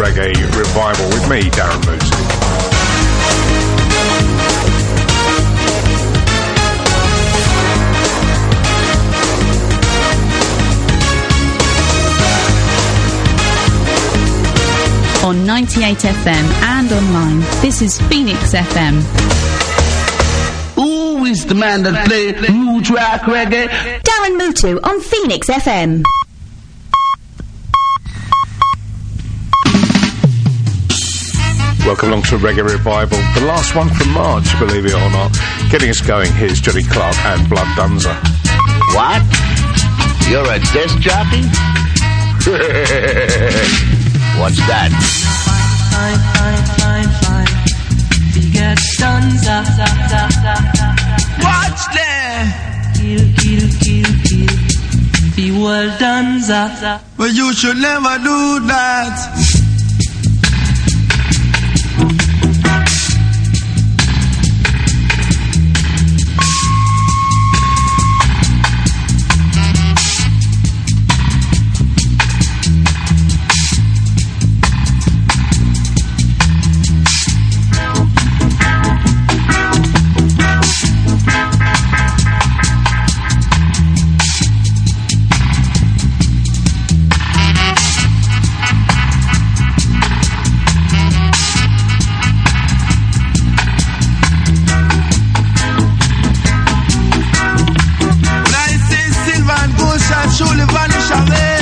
Reggae Revival with me, Darren Moosey. On 98 FM and online, this is Phoenix FM. Who is the man that play root rock reggae? Darren Mutu on Phoenix FM. Welcome along to Reggae Revival, the last one from March, believe it or not. Getting us going, here's Johnny Clark and Blood Dunza. What? You're a disc jockey? What's that? Fine. Bigger Dunza. Watch there! Kill. Be well Dunza. But you should never do that. Surely vanish away.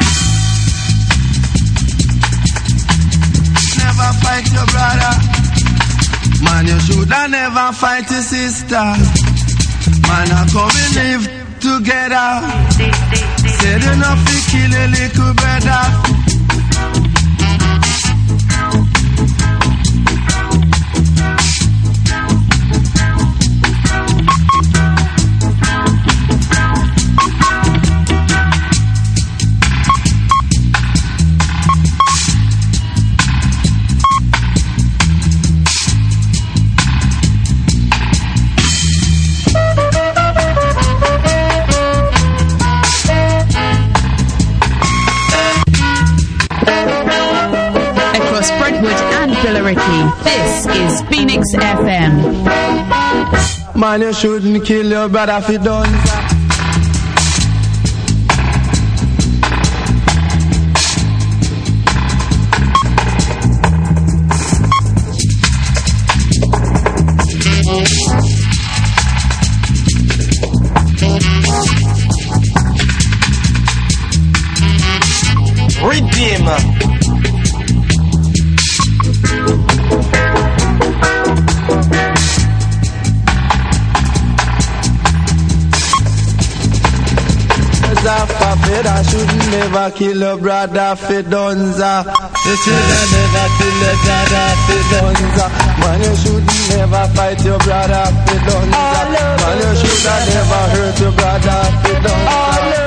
Never fight your brother. Man, you shoulda never fight your sister. Man, I come and live together. Said enough to kill a little brother. This is Phoenix FM. Man, you shouldn't kill your brother if you done. Redeemer. I shouldn't never kill a brother for Dunza. You shouldn't never kill a brother for Dunza. Man, you shouldn't never fight your brother for Dunza. Man, you shouldn't never hurt your brother for Dunza.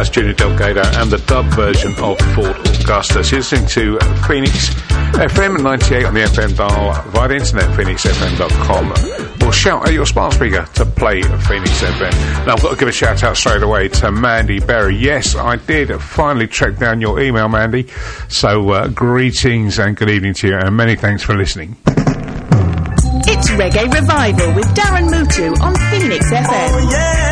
That's Junior Delgado and the dub version of Fort Augusta. So you're listening to Phoenix FM 98 on the FM dial via the internet, phoenixfm.com, or shout at your smart speaker to play Phoenix FM. Now I've got to give a shout out straight away to Mandy Berry. Yes, I did finally track down your email, Mandy. So greetings and good evening to you, and many thanks for listening. It's Reggae Revival with Darren Mutu on Phoenix FM. Oh yeah.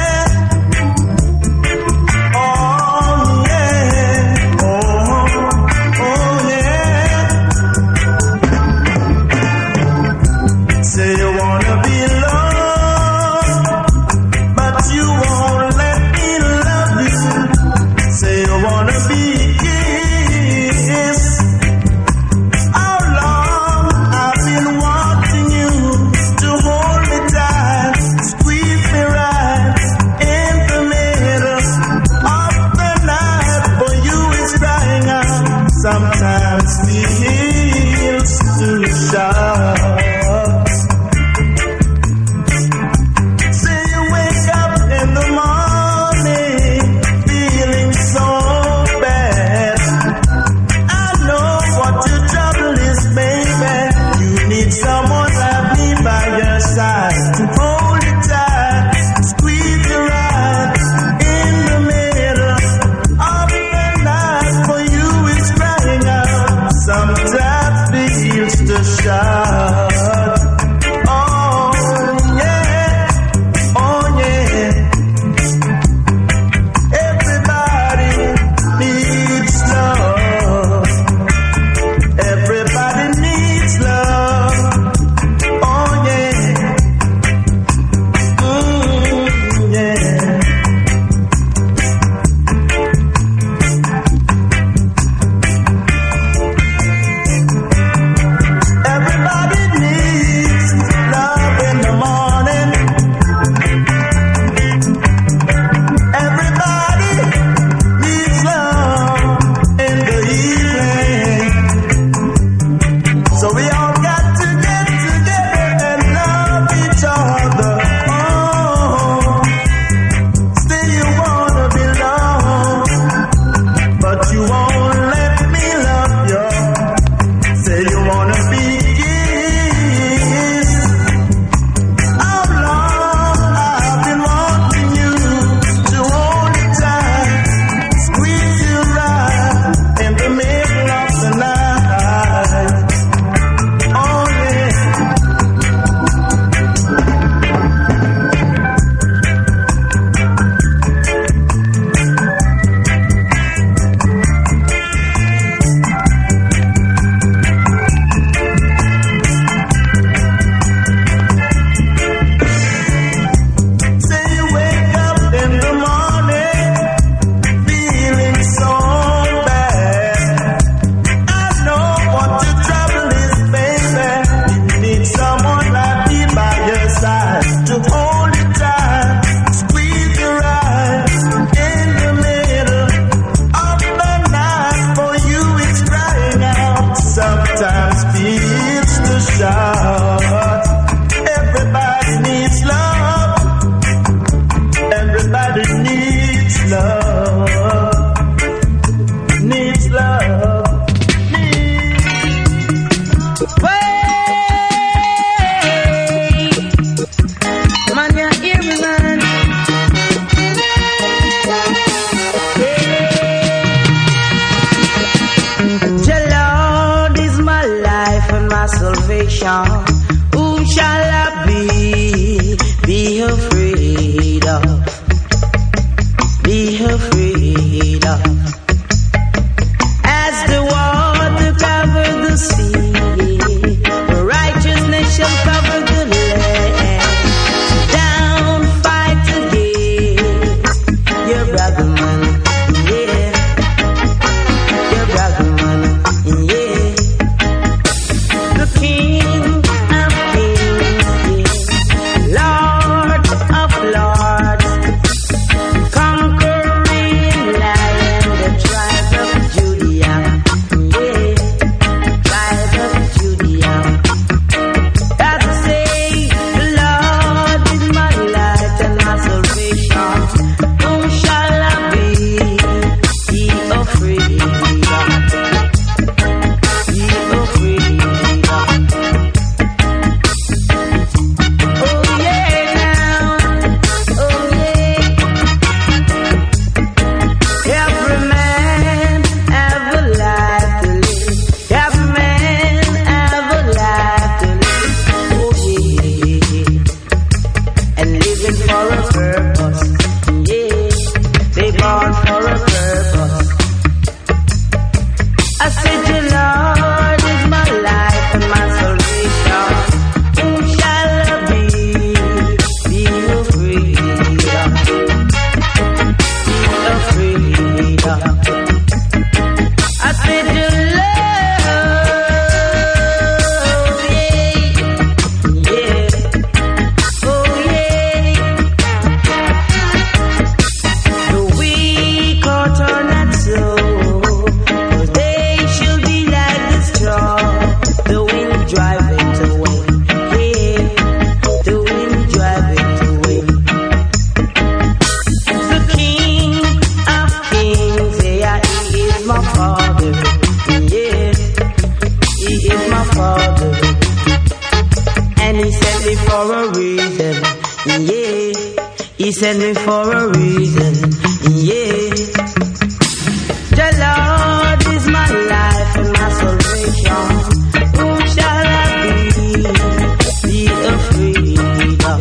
sent me for a reason, yeah. The Lord is my life and my salvation. Whom shall I be afraid of?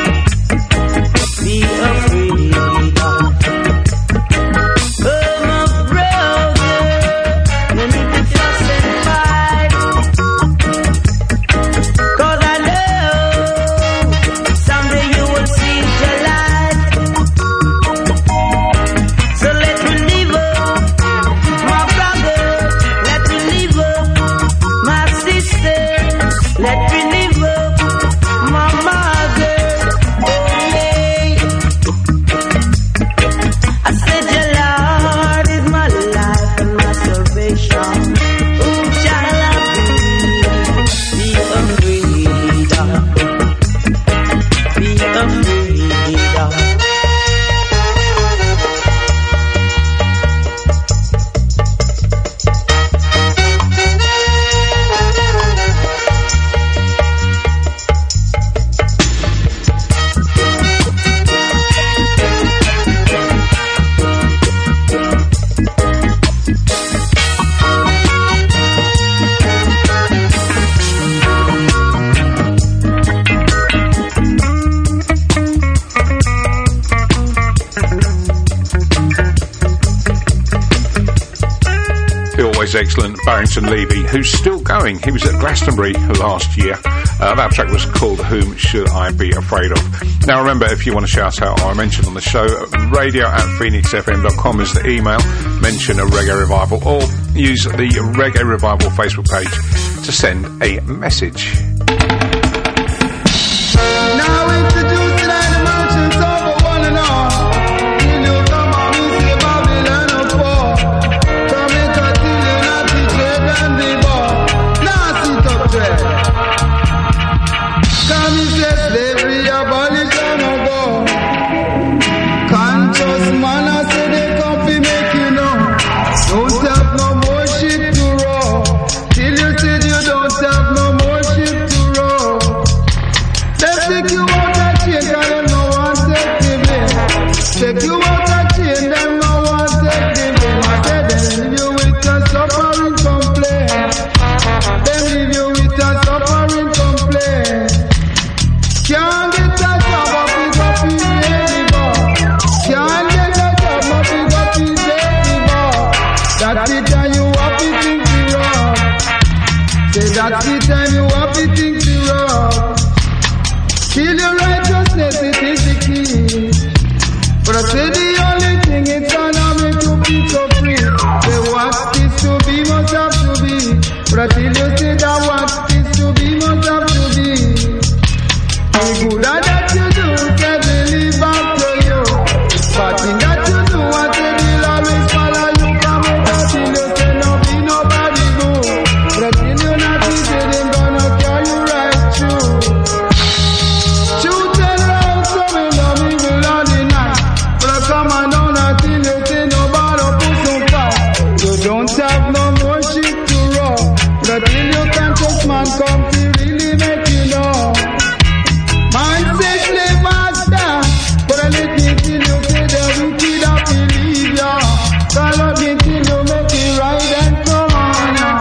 Be afraid of. Oh, my brother, no need to fuss and fight. 'Cause I know someday you will see the light. So let me live up, my brother. Let me live up, my sister. Let me live up, my mother. Oh yeah. I said the Lord is my life and my salvation. Whom shall I be afraid of? Be afraid of. The always excellent Barrington Levy, who's still going. He was at Glastonbury last year. That track was called Whom Should I Be Afraid Of? Now remember, if you want to shout out or mention on the show, radio@phoenixfm.com is the email. Mention a Reggae Revival or use the Reggae Revival Facebook page to send a message. Now introducing animations over one and all. Till you come on, we see Babylon of war. Come and continue not to trade and be bought. Now sit up there. Come and say slavery abolished long ago. Conscious man, I say they come to make you know. Don't have no more shit to roll. Till you said you don't have no more shit to roll. They take you out of chain, cause them no one take the blame. Take you out of chain, them no one take the blame. I said them leave you with a suffering complaint. Them leave you with a suffering complaint. Can't get a job, but pick up his baby boy. Can't get a job, but pick up his baby boy. That's the time you have to think to rob. Say that's the time you have to think to rob. Kill your righteousness, it is the key. But I say the only thing it's gonna make you feel so free. Say what is to be must have to be. But I tell you say that what is to be must have to be. The good that you do can believe back to you. But in that you do, I say will always follow you. Come and till you say no be nobody good. But I tell you not to say them gonna carry you right through. Shoot and run, so we love evil on the night. But I come on down until you say nobody put some fight. You don't have no more shit to roll. But until you can't just man come to really make you know. Man say slave master, but I let me till you say the wicked I believe ya. Call up me till you make it right and come on now.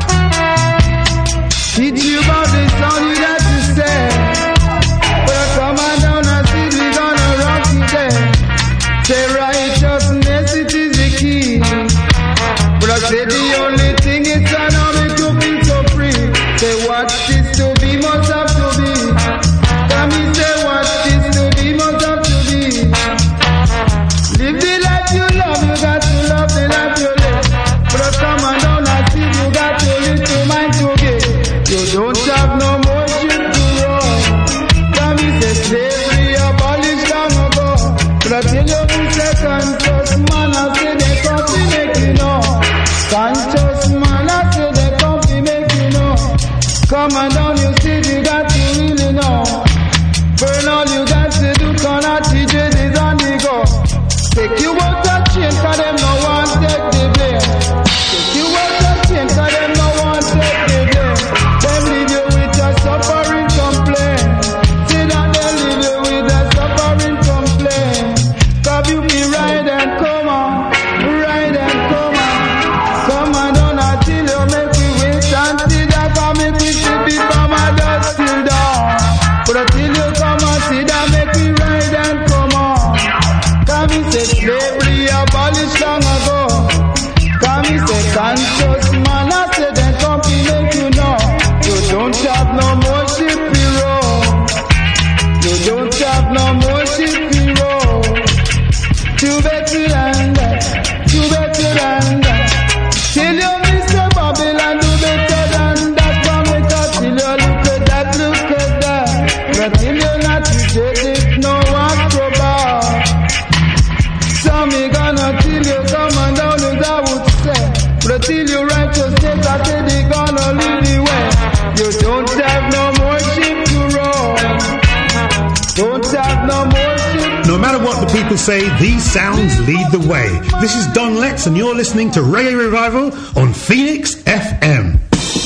Teach you about the sound you got to say. But I come on down and see we gonna rock you there. Say righteousness, it is the key. But I say the only thing is gonna make you feel so free. Say what is to be must have to be. Come me say what is to be must have to be. Live the life you love, you got to love the life you live. But I come on down and see you got to live to mind to give. You don't have no more shit to roll. Come me say slavery abolished long ago. But I tell you the second conscious man, I say they come to make you know. Conscious man, I say they come to make you know. Come on down, you see you got to really know. Burn all you got to do, cannot TJ is on the go. Take you out of chain, cause them no one take the blame. Take you out of chain, cause them no one take the blame. Them leave you with a suffering complaint. See that they leave you with a suffering complaint. people say these sounds lead the way. This is Don Lex and you're listening to Reggae Revival on Phoenix FM.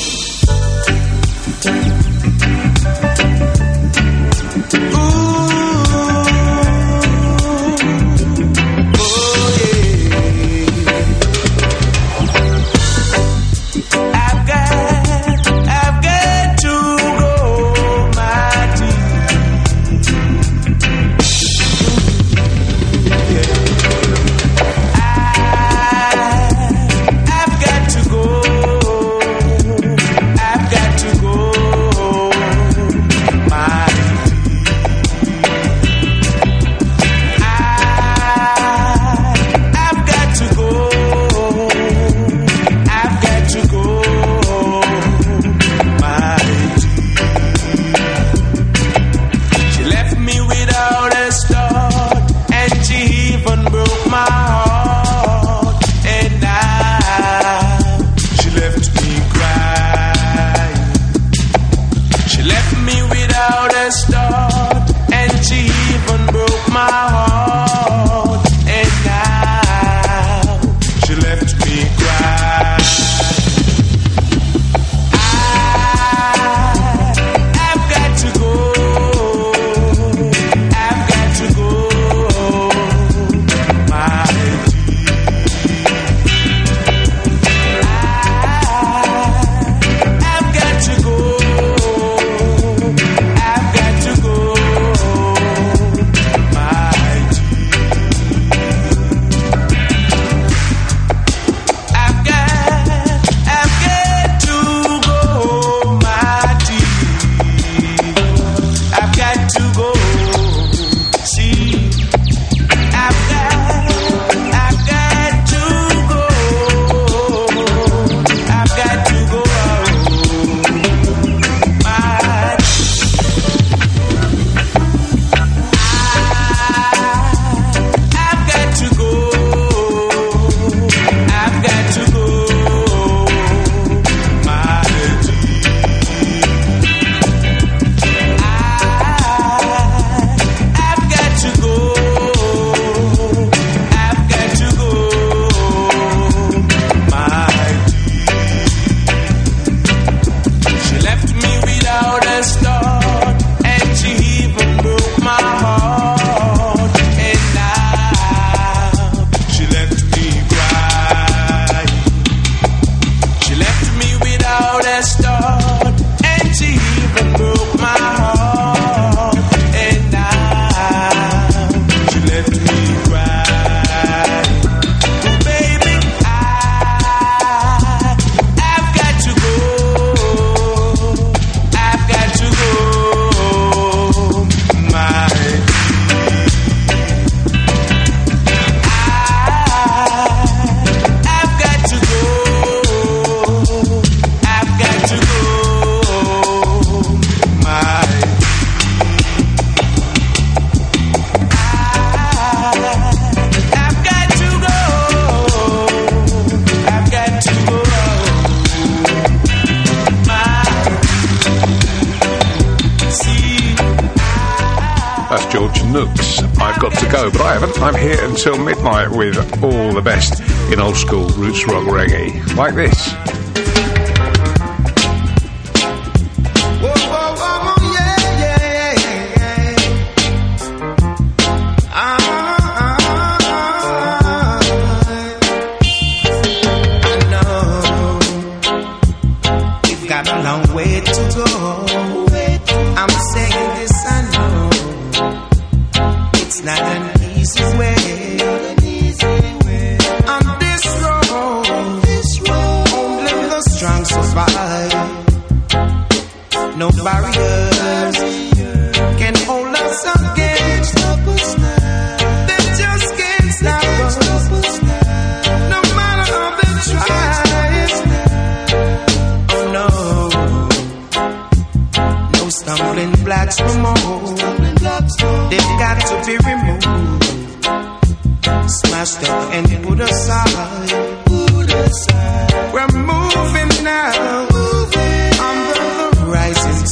But I haven't. I'm here until midnight with all the best in old school roots rock reggae, like this.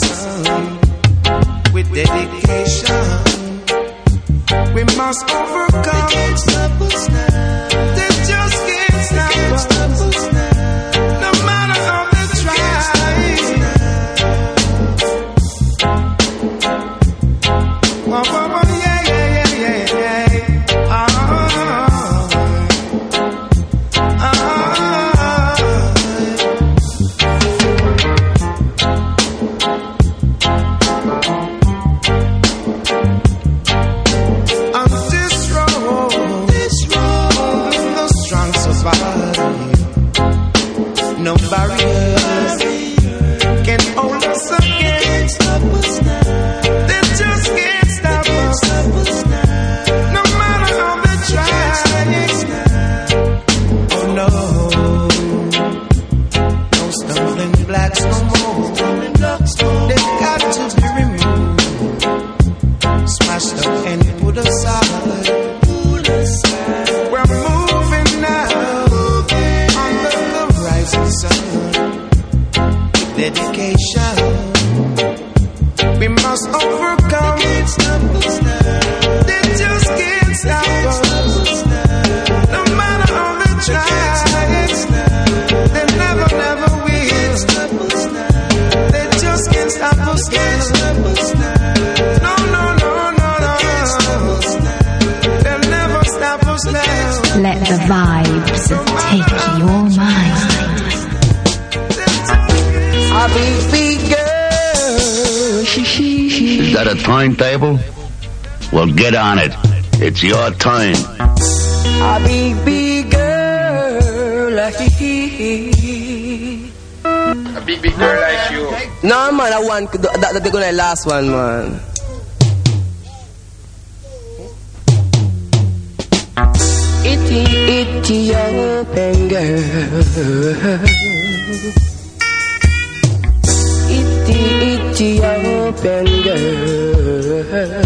We must overcome. overcome. They can't stop us now. They just can't stop us now. No matter how they try. Oh, oh, oh, yeah, yeah, yeah, yeah, yeah. On this road, the strong survive. No barriers can hold us again. They just can't stop us. No matter how they try. Oh no, no stumbling blocks no more. They've got to be removed, smashed up and put aside. We're moving now under the rising sun. With dedication, we must overcome. They just can't stop us. No matter how they try, they never, never will. They just can't stop us. No, no, no, no, no. They'll never stop us now. Let the vibes take your mind. A big girl. Is that a timetable? Well, get on it. It's your time. A big girl. A big girl like you. No man, I want that they're gonna last one, man. Ethiopian girl. Ethiopian girl.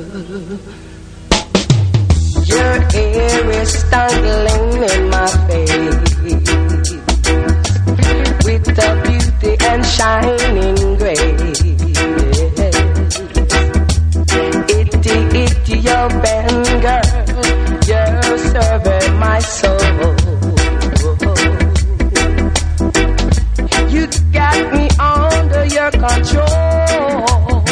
Your hair is dangling in my face with the beauty and shining grace. Ethiopian girl, you're serving my soul. You got me under your control.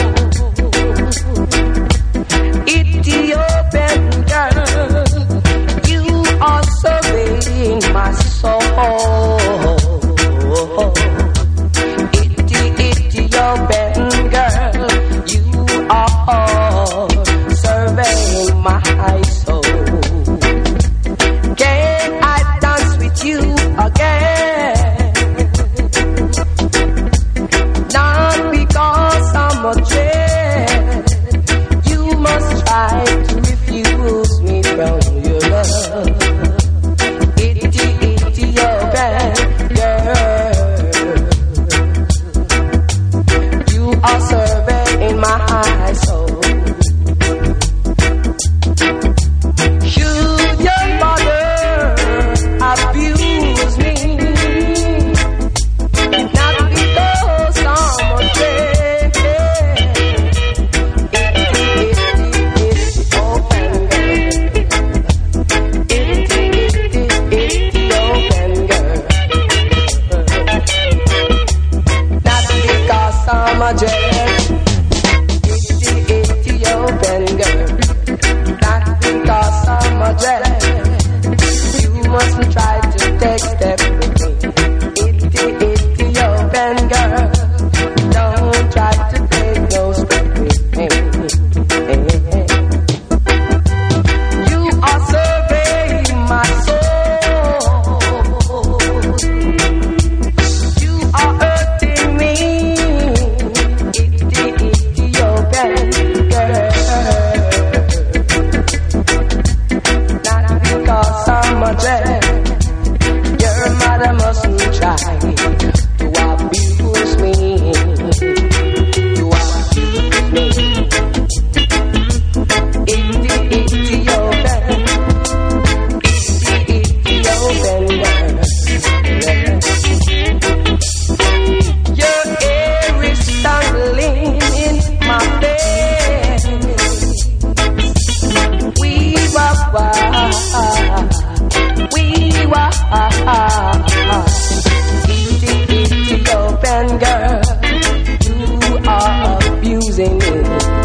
Ethiopian girl, you are serving my soul. Ethiopian girl, you are serving my soul. Can I dance with you again? Not because I'm a dread. You must try to refuse me from your love. Ethiopian girl, you are serving my soul. Should your mother abuse me? Not because I'm a dread. Ethiopian girl. Not because I'm a dread. Ethiopian girl. Not because I'm a dread. You mustn't try to take step with me. Ethiopian girl. Don't try to take no step with me. You are serving my soul. You are hurting me. Ethiopian girl. Not because I'm a dread. Your mother mustn't try to abuse me. To abuse me. Ethiopian girl. Your hair is dangling in my face. We were We were itty open girl. You are abusing me.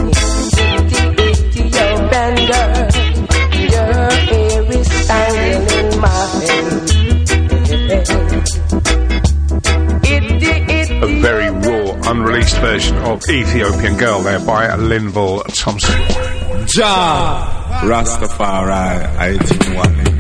Itty open girl. Your hair is standing in my face. A very raw, unreleased version of Ethiopian Girl there by Linval Thompson. Ja Rastafari, I think one.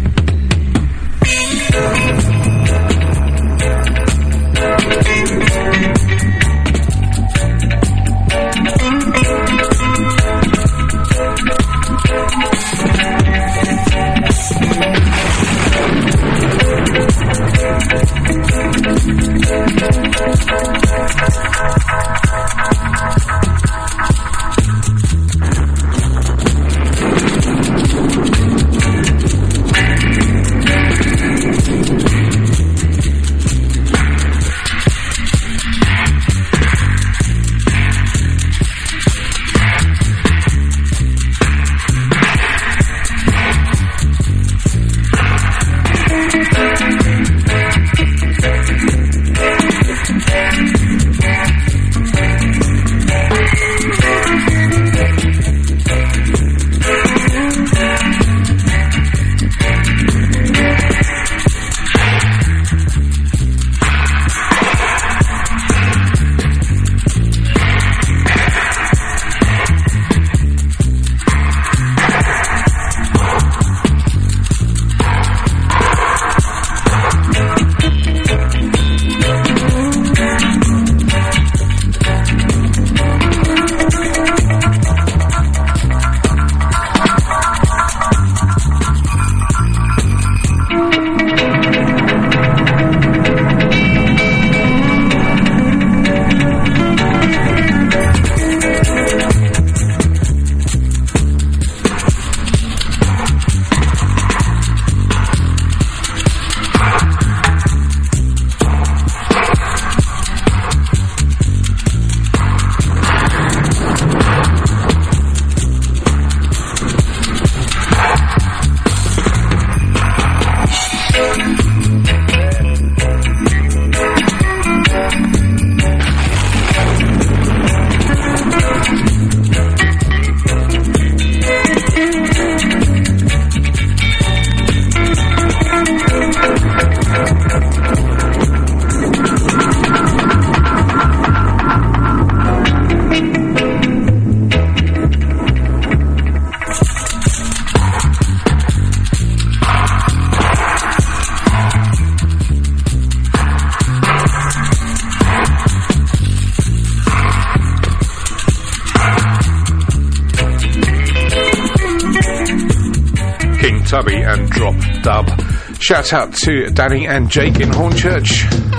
Tubby and Drop Dub. Shout out to Danny and Jake in Hornchurch.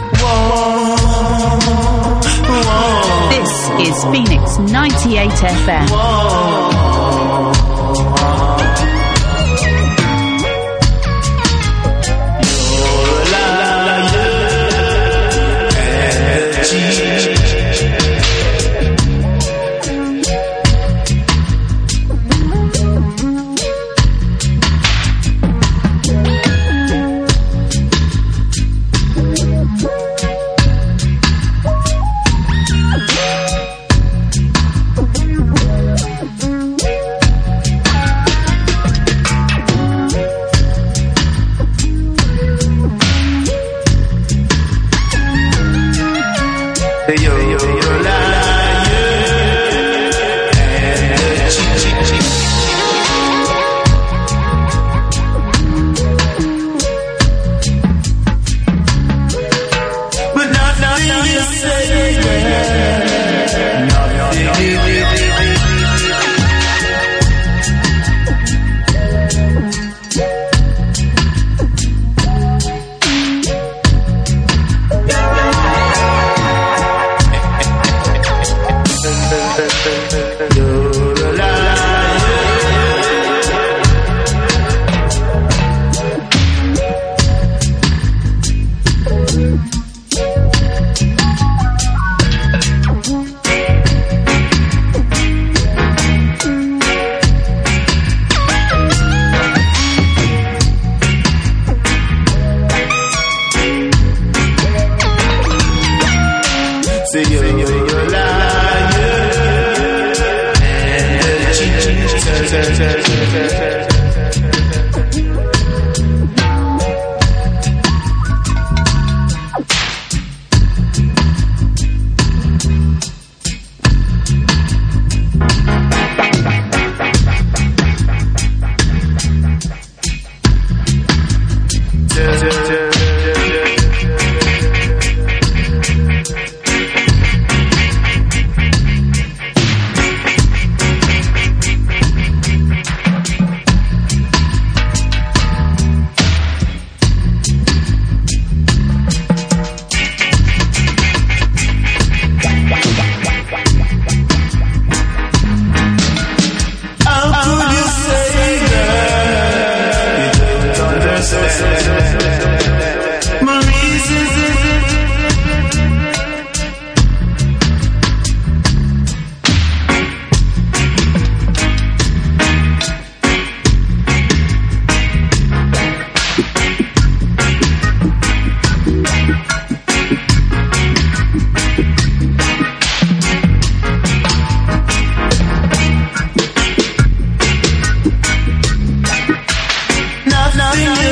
This is Phoenix 98 FM.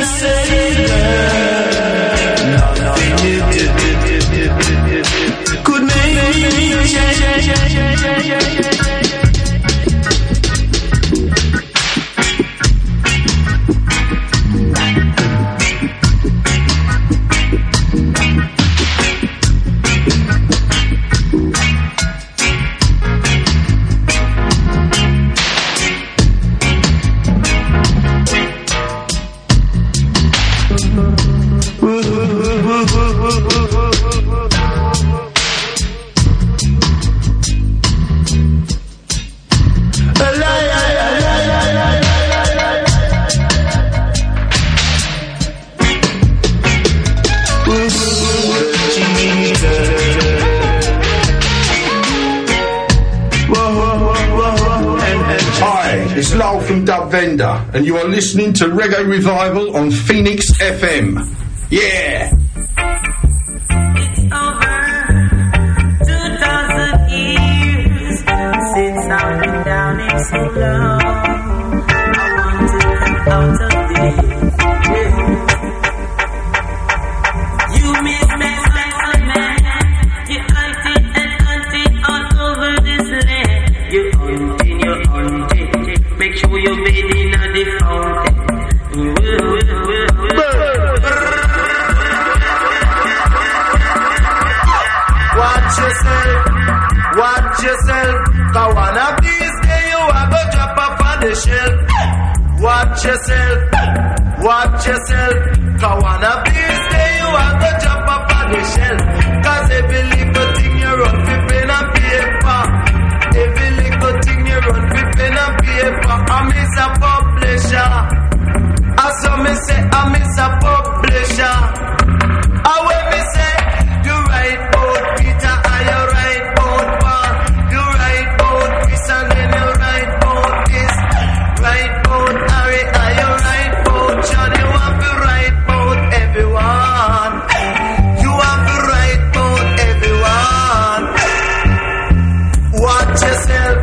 say, nothing you did could make me change. Vendor, and you are listening to Reggae Revival on Phoenix FM. Yeah! It's over 2,000 years since I've been down in so long. I want to get out of this. Yeah. You make me like a man. You hunting and hunting all over this land. You're hunting. Make sure you're bathing at the fountain. Watch yourself, cause one of these days you are gonna drop up on the shelf. Watch yourself, cause one of these days you are gonna drop up on the shelf. Cause every little thing you run with pen and paper. Every little thing you run with pen and paper. I'm a publisher. I saw me say I'm a publisher. I when me say you write about Peter and you write about Paul. You write about Chris and then you write about this. Write about Harry and you write about John. You want to write about everyone. You want to write about everyone. Watch yourself.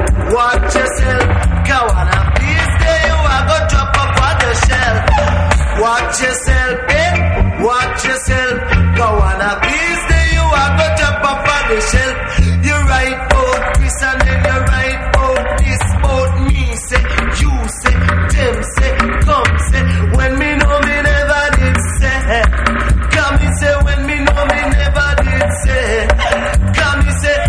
Go on up this day you are gonna drop up on the shelf. Watch yourself. Go on up this day you are gonna drop up on the shelf. You write out Chris and then you write out this about me. Say, you say, them say, come say. When me know me never did say. Come me say when me know me never did say. Come me say.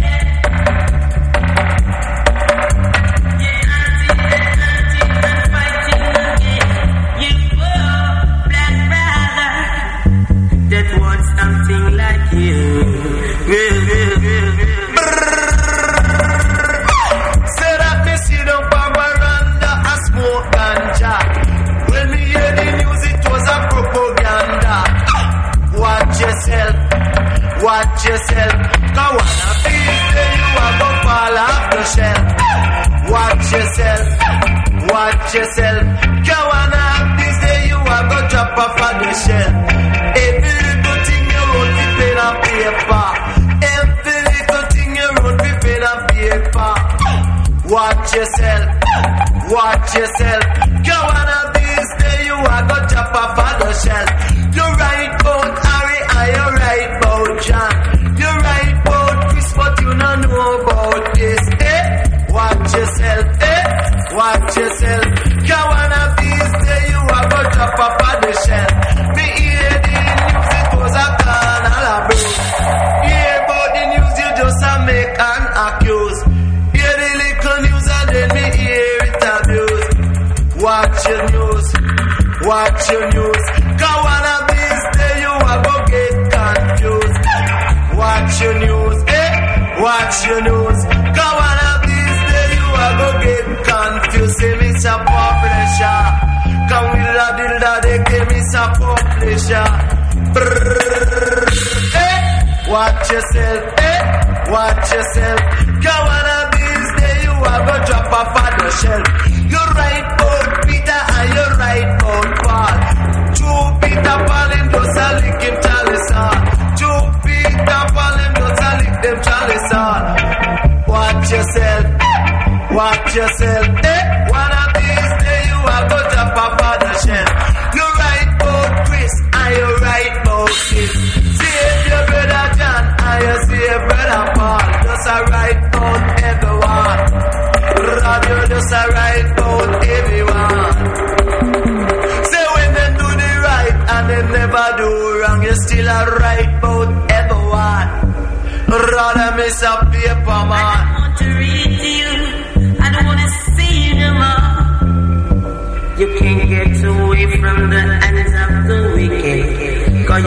Something like you. Say that me sit down on veranda and smoke ganja. When me hear the news it was a propaganda. Watch yourself. Cause one of these days you are gonna fall off the shelf. Watch yourself. Cause one of these days you are gonna drop off on the shelf. Every little thing you run with pen and paper. Every little thing you run with pen and paper. Watch yourself. Cause one of these days you are gonna drop off on the shelf. You write about Harry and you write about John. You write about Chris but you don't know about this. Watch yourself. Cause one of these days you are gonna drop off on the shelf. Me hear the news it was a carnival break. Hear about the news you just a make and accuse. Hear the little news and then me hear it abuse. Watch your news. Cause one of these days you are gonna get confused. Watch your news. Cause one of these days you are gonna get confused. Say me some publisher. Come with a dilda they give me some publisher. Watch yourself. Cause one of these days you are gonna drop off on the shelf. You write about Peter and you write about Paul. True Peter Paul him just a lick him chalice on. True Peter Paul him just a lick them chalice on. Watch yourself. One of these days you are gonna drop off on the shelf. You write performer. I don't want to read to you. I don't want to see you no more. You can't get away from the hands of the wicked. Cause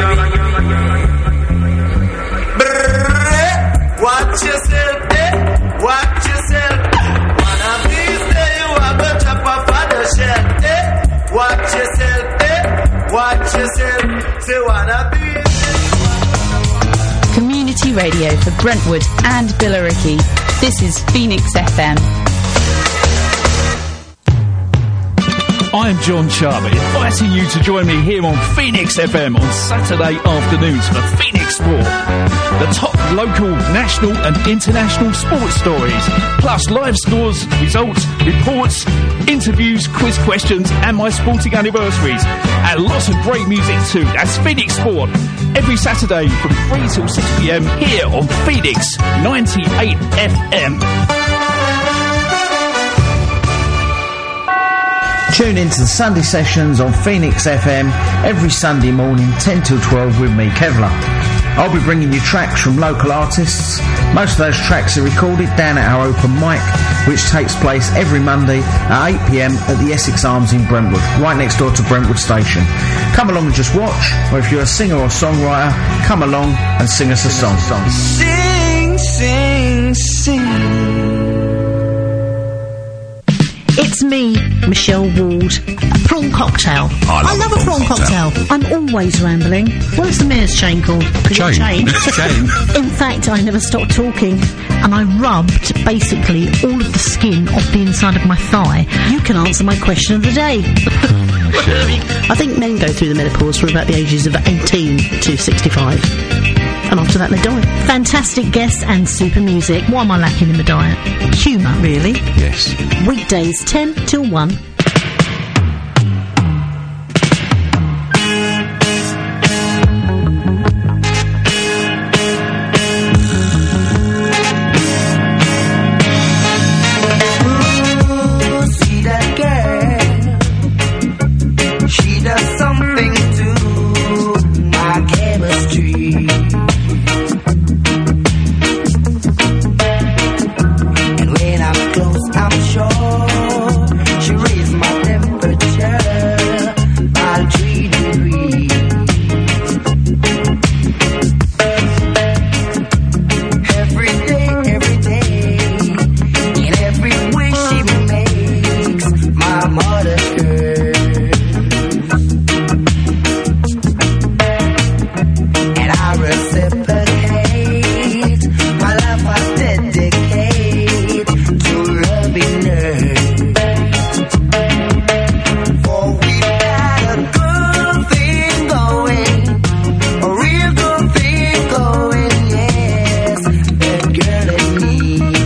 watch yourself, watch yourself. One of these days you are going to pop on the shelf, watch yourself, watch yourself. Say one of these days. Community radio for Brentwood and Billericay. This is Phoenix FM. I'm John Charlie, inviting you to join me here on Phoenix FM on Saturday afternoons for Phoenix Sport. The top local, national and international sports stories, plus live scores, results, reports, interviews, quiz questions and my sporting anniversaries. And lots of great music too. That's Phoenix Sport. Every Saturday from 3 till 6 p.m. here on Phoenix 98 FM. Tune in to the Sunday sessions on Phoenix FM every Sunday morning 10 till 12 with me, Kevlar. I'll be bringing you tracks from local artists. Most of those tracks are recorded down at our open mic, which takes place every Monday at 8 p.m. at the Essex Arms in Brentwood, right next door to Brentwood Station. Come along and just watch, or if you're a singer or songwriter, come along and sing us a song. Sing, sing, sing. It's me, Michelle Ward. A prawn cocktail. I love a prawn cocktail. I'm always rambling. What is the mayor's chain called? Chain. In fact, I never stopped talking, and I rubbed basically all of the skin off the inside of my thigh. You can answer my question of the day. I think men go through the menopause from about the ages of 18 to 65. And after that they die. Fantastic guests and super music. What am I lacking in the diet? Humour, really. Yes. Weekdays 10 till 1. See that girl? She does something to my chemistry. I'm sure she raised my temperature by 3 degrees. Every day, in every way she makes my mother curse. And I reciprocate my love I dedicate to loving her. For we got a good thing going, a real good thing going, yes, that girl and me.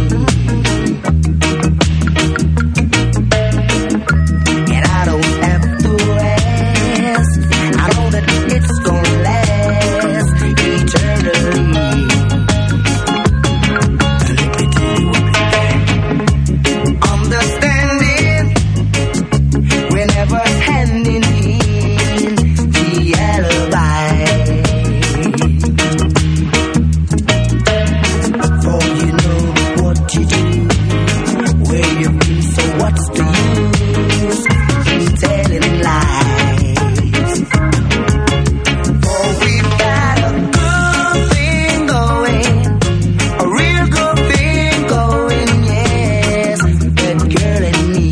And I don't have to ask, I know that it's gonna last eternally. Let me tell you what we got. Understanding, we're never hand in hand, the alibi. For you know what you do, where you've been, so what's the use in telling lies? For we've got a good thing going, a real good thing going, yes, that girl and me.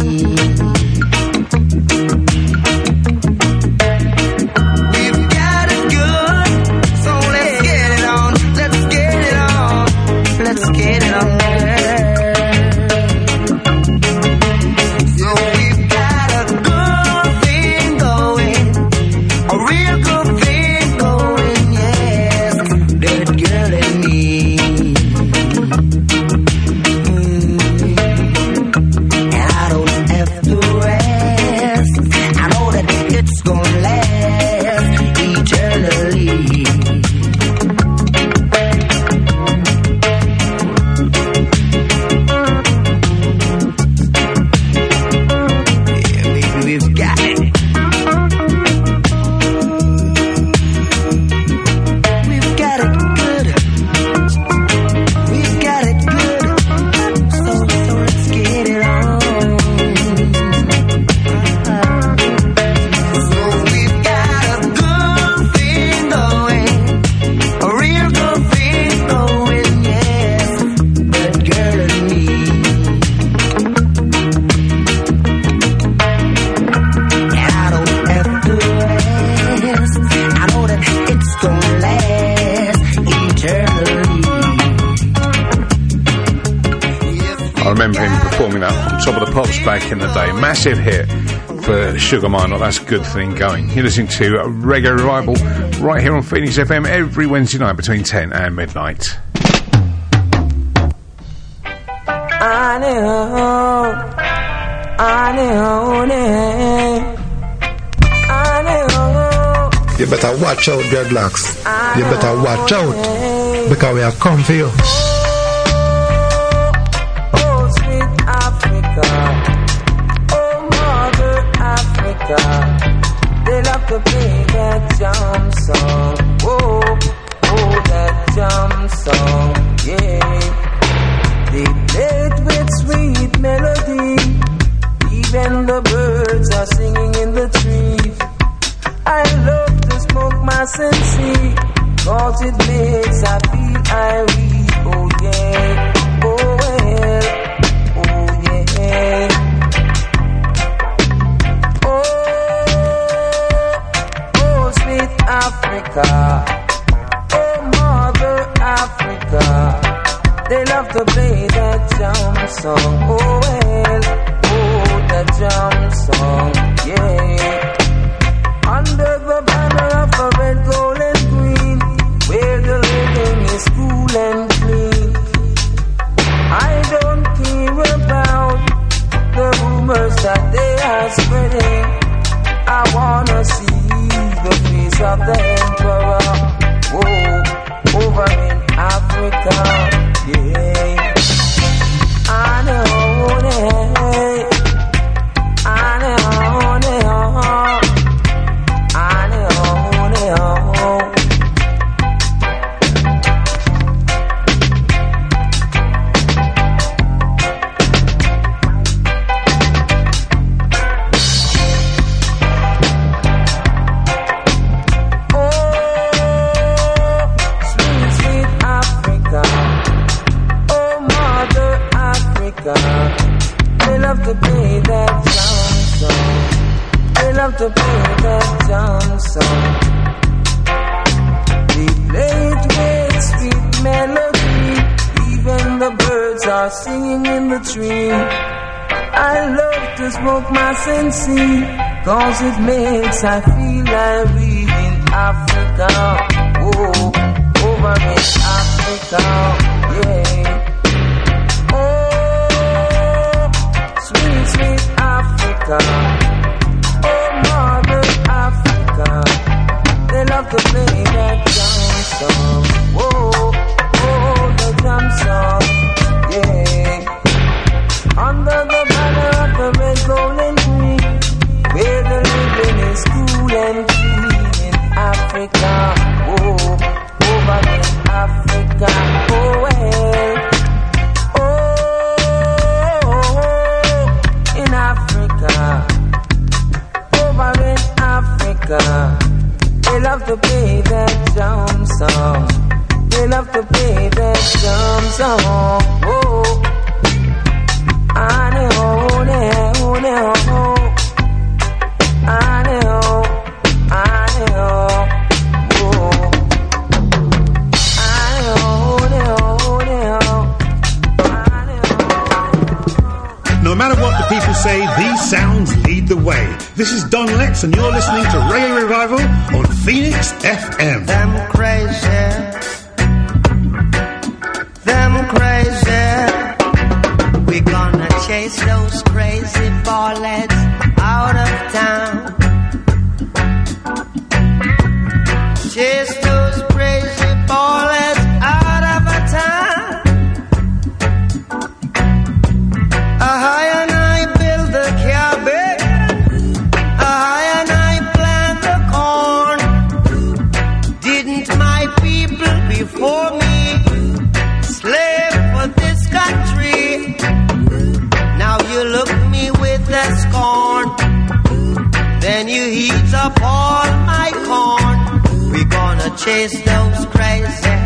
We've got it good, so let's get it on, let's get it on, let's get it on, girl. So we've got a good thing going, a real good thing going, yes, that girl and me. And I don't have to ask, I know that it's gonna last eternally. Yeah, baby, we've got it. We've got it good. We've got it coming up on Top of the Pops back in the day. Massive hit for Sugar Minott. That's a good thing going. You're listening to Reggae Revival right here on Phoenix FM every Wednesday night between 10 and midnight. You better watch out, dreadlocks. You better watch out, because we are come for you. Oh, sweet Africa. Oh, Mother Africa. They love to play that jump song. Oh, oh, that jump song. Yeah. They play it with sweet melody. Even the birds are singing in the trees. I love to smoke my sensi, cause it makes I feel irate. Oh yeah, oh well, oh yeah. Oh, sweet Africa. Oh, Mother Africa. They love to play that jump song. Oh well, oh, that jump song, yeah. Under the banner of the red, gold, and green, where the living is cool and clean. I don't care about the rumors that they are spreading. I wanna see the face of the emperor, whoa, over in Africa, yeah. I know, I know. They love to play that jump song. They love to play that jump song. They play it with sweet melody. Even the birds are singing in the tree. I love to smoke my sensi, cause it makes I feel like we in Africa. Oh, over in Africa, yeah. Sweet Africa, oh Mother Africa, they love to play that jump song. Whoa, oh, the jump song, yeah. Under the banner of the red, gold, and green, where the living is cool and clean in Africa. Whoa, over in Africa, oh well. Over in Africa, they love to play that jump song. They love to play that jump song. Oh, I know, I know. No matter what the people say, these sounds lead the way. This is Don Lex, and you're listening to Reggae Revival on Phoenix FM. Them crazy. We're gonna chase those crazy ballets out of town. Chase those crazy ballets out of town. And I build the cabbage, and I plant the corn. Didn't my people before me slave for this country? Now you look me with that scorn, then you heat up all my corn. We're gonna chase those crazy,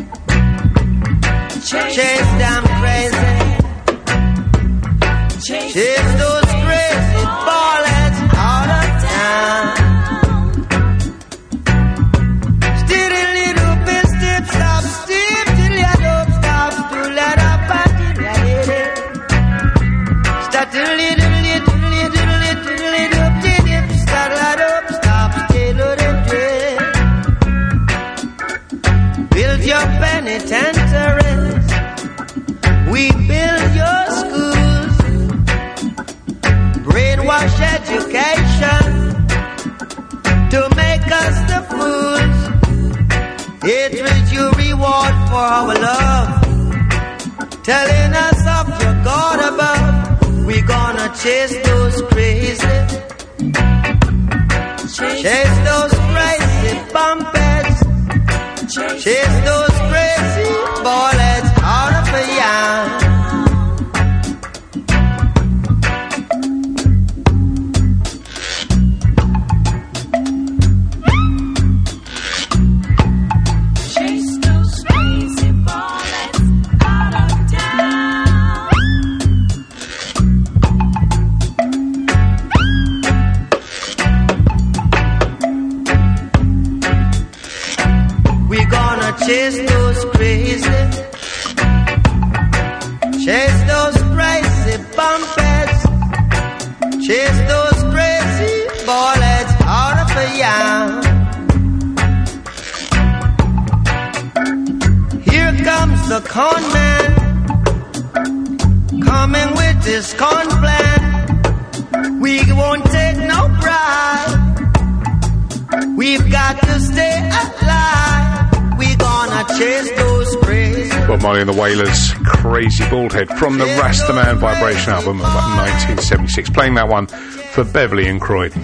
chase them crazy. Chase those crazy ballets out of town. Still a little bit step, stop, step, till you don't stop, to let up, till you Hatred you reward for our love. Telling us of your God above. We gonna chase those crazy. Chase those crazy bumpers. Chase those crazy bullets out of a yam. Chase those crazy, chase those crazy bumpers, chase those crazy bullets out of a yam. Here comes the con man, coming with his con plan. We won't take no bribe. We've got to stay alive. Chase those crazy. Bob Marley and the Wailers, Crazy Baldhead, from the Rastaman Vibration album of 1976. Playing that one for Beverly and Croydon.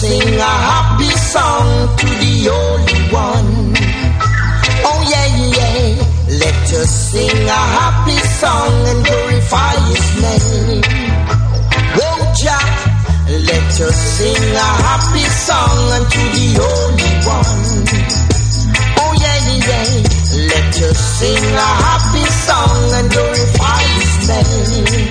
sing a happy song to the Holy One. Oh yeah, yeah. Let us sing a happy song and glorify His name. Oh Jah, let us sing a happy song unto the Holy One. Oh yeah, yeah. Let us sing a happy song and glorify His name.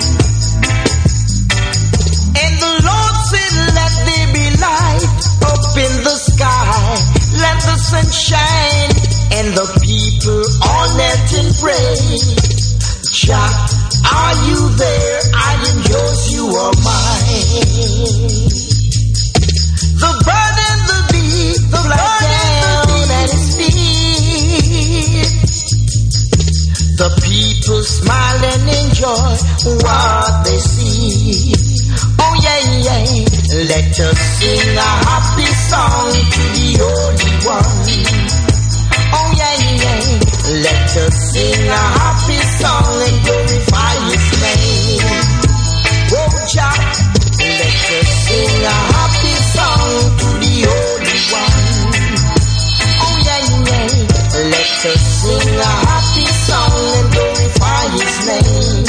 And the Lord said, let there be light up in the sky. Let the sun shine, and the people all knelt and prayed. Jah, are you there? I am yours, you are mine. The bird and the bee, the fly down at His feet. The people smile and enjoy what they see. Oh yeah, yeah. Let us sing a happy song to the Holy One. Oh yeah, yeah. Let us sing a happy song and glorify His name. Oh Jah, let us sing a happy song to the Holy One. Oh yeah, yeah. Let us sing a happy song and glorify His name.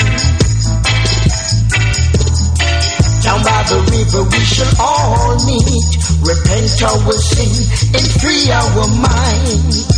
Down by the river we shall all meet, repent our sin and free our mind.